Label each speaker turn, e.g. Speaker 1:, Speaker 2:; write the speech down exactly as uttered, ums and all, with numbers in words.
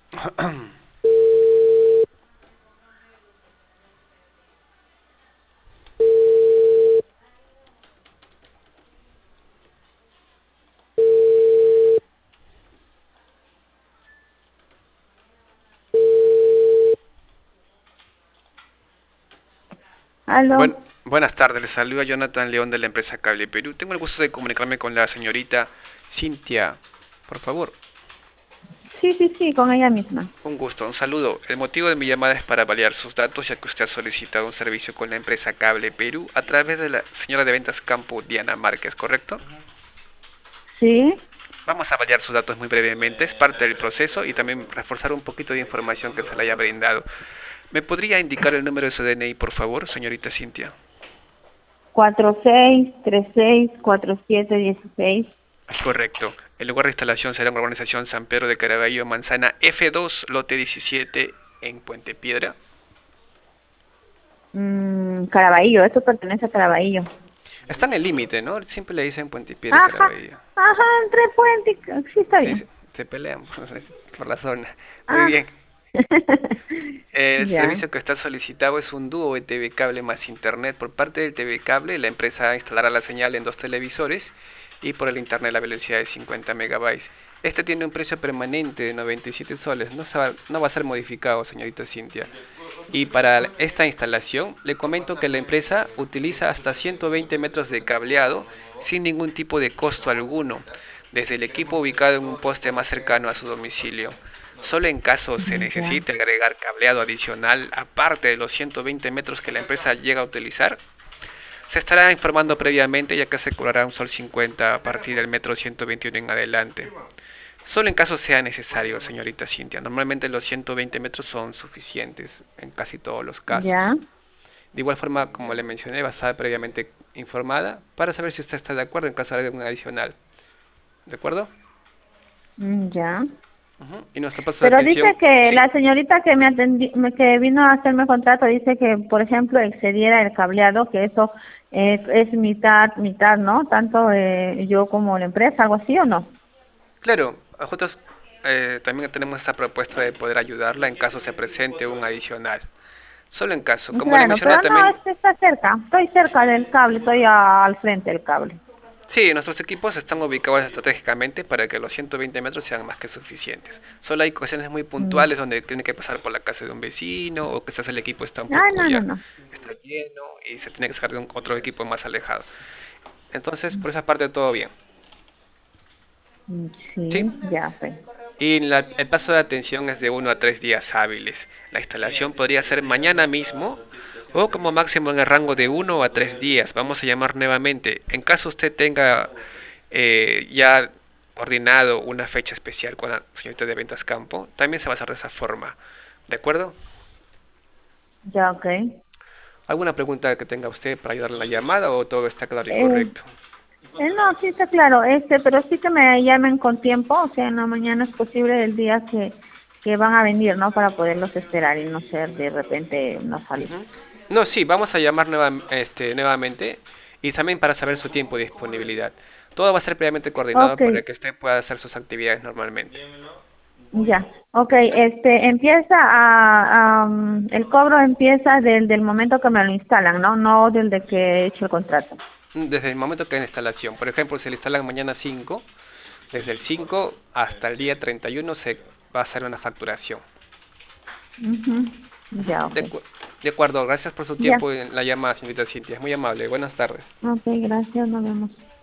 Speaker 1: Aló.
Speaker 2: Buen- buenas tardes, les saluda Jonathan León de la empresa Cable Perú. Tengo el gusto de comunicarme con la señorita Cintia. Por favor,
Speaker 1: Sí, sí, sí, con ella misma.
Speaker 2: un gusto, un saludo. El motivo de mi llamada es para validar sus datos, ya que usted ha solicitado un servicio con la empresa Cable Perú a través de la señora de ventas Campo Diana Márquez, ¿correcto?
Speaker 1: Sí,
Speaker 2: Vamos a validar sus datos muy brevemente, es parte del proceso y también reforzar un poquito de información que se le haya brindado. ¿Me podría indicar el número de su D N I, por favor, señorita Cintia?
Speaker 1: cuatro seis tres seis cuatro siete dieciséis.
Speaker 2: Correcto. El lugar de instalación será una urbanización San Pedro de Caraballo, manzana F dos, lote diecisiete, en Puente Piedra.
Speaker 1: Mm, Caraballo, esto pertenece a Caraballo.
Speaker 2: Está en el límite, ¿no? Siempre le dicen Puente Piedra y
Speaker 1: Ajá,
Speaker 2: Caraballo.
Speaker 1: ajá, entre puente. Sí, está
Speaker 2: Sí,
Speaker 1: bien.
Speaker 2: se, se pelean por la zona. Muy
Speaker 1: Ah,
Speaker 2: bien. El
Speaker 1: ya,
Speaker 2: servicio que está solicitado es un dúo de T V cable más internet. Por parte del T V cable, la empresa instalará la señal en dos televisores y por el internet la velocidad de cincuenta megabytes. Este tiene un precio permanente de noventa y siete soles. No, se va, no va a ser modificado, señorita Cintia. Y para esta instalación, le comento que la empresa utiliza hasta ciento veinte metros de cableado sin ningún tipo de costo alguno, desde el equipo ubicado en un poste más cercano a su domicilio. Solo en caso se
Speaker 1: ya.
Speaker 2: necesite agregar cableado adicional, aparte de los ciento veinte metros que la empresa llega a utilizar, se estará informando previamente, ya que se cobrará un sol cincuenta a partir del metro ciento veintiuno en adelante. Solo en caso sea necesario, señorita Cintia. Normalmente los ciento veinte metros son suficientes en casi todos los casos.
Speaker 1: Ya,
Speaker 2: De igual forma, como le mencioné, va a estar previamente informada para saber si usted está de acuerdo en caso de algún adicional. ¿De acuerdo?
Speaker 1: mm, ya.
Speaker 2: Ujú. Y nuestro paso de
Speaker 1: Pero dice
Speaker 2: atención,
Speaker 1: que
Speaker 2: sí.
Speaker 1: la señorita que me atendi, me- que vino a hacerme contrato dice que, por ejemplo, excediera el cableado, que eso eh, es mitad, mitad, ¿no? Tanto eh, yo como la empresa, algo así, ¿o no?
Speaker 2: Claro, nosotros eh, también tenemos esta propuesta de poder ayudarla en caso se presente un adicional. Solo en caso. Como le
Speaker 1: Claro, pero
Speaker 2: mencionaba
Speaker 1: no,
Speaker 2: también,
Speaker 1: es que está cerca. Estoy cerca del cable, estoy a- al frente del cable.
Speaker 2: sí, nuestros equipos están ubicados estratégicamente para que los ciento veinte metros sean más que suficientes. Solo hay ocasiones muy
Speaker 1: Mm.
Speaker 2: puntuales donde tiene que pasar por la casa de un vecino o quizás el equipo está un
Speaker 1: Ah,
Speaker 2: poco
Speaker 1: no, no,
Speaker 2: ya
Speaker 1: no.
Speaker 2: está lleno y se tiene que sacar de un, otro equipo más alejado. Entonces, por esa parte todo bien.
Speaker 1: Mm,
Speaker 2: Sí.
Speaker 1: sí, ya, pues.
Speaker 2: Y la- el plazo de atención es de uno a tres días hábiles. La instalación podría ser mañana mismo o como máximo en el rango de uno a tres días. Vamos a llamar nuevamente. En caso usted tenga eh, ya coordinado una fecha especial con la señorita de Ventas Campo, también se va a hacer de esa forma. ¿De acuerdo?
Speaker 1: Ya, ok.
Speaker 2: ¿Alguna pregunta que tenga usted para ayudarle en la llamada o todo está claro y
Speaker 1: Eh,
Speaker 2: correcto?
Speaker 1: eh, no, sí está claro, este, pero sí que me llamen con tiempo, o sea, en la mañana es posible el día que, que van a venir, ¿no? Para poderlos esperar y no ser de repente no salir.
Speaker 2: Ujú. No, sí, vamos a llamar nueva- este, nuevamente y también para saber su tiempo de disponibilidad. Todo va a ser previamente coordinado
Speaker 1: Ok,
Speaker 2: para que usted pueda hacer sus actividades normalmente.
Speaker 1: ya. Ok, este, empieza a, a, mm, el cobro empieza del, del momento que me lo instalan, ¿no? No del de que he hecho el contrato.
Speaker 2: Desde el momento que hay instalación, por ejemplo, si le instalan mañana cinco, desde el cinco hasta el día treinta y uno se va a hacer una facturación.
Speaker 1: Ujú.
Speaker 2: Ujú.
Speaker 1: Ya,
Speaker 2: De,
Speaker 1: ok.
Speaker 2: acu- de acuerdo, gracias por su
Speaker 1: Ya.
Speaker 2: tiempo en la llamada, señorita Cintia. Muy amable, buenas tardes.
Speaker 1: Ok, gracias, nos vemos.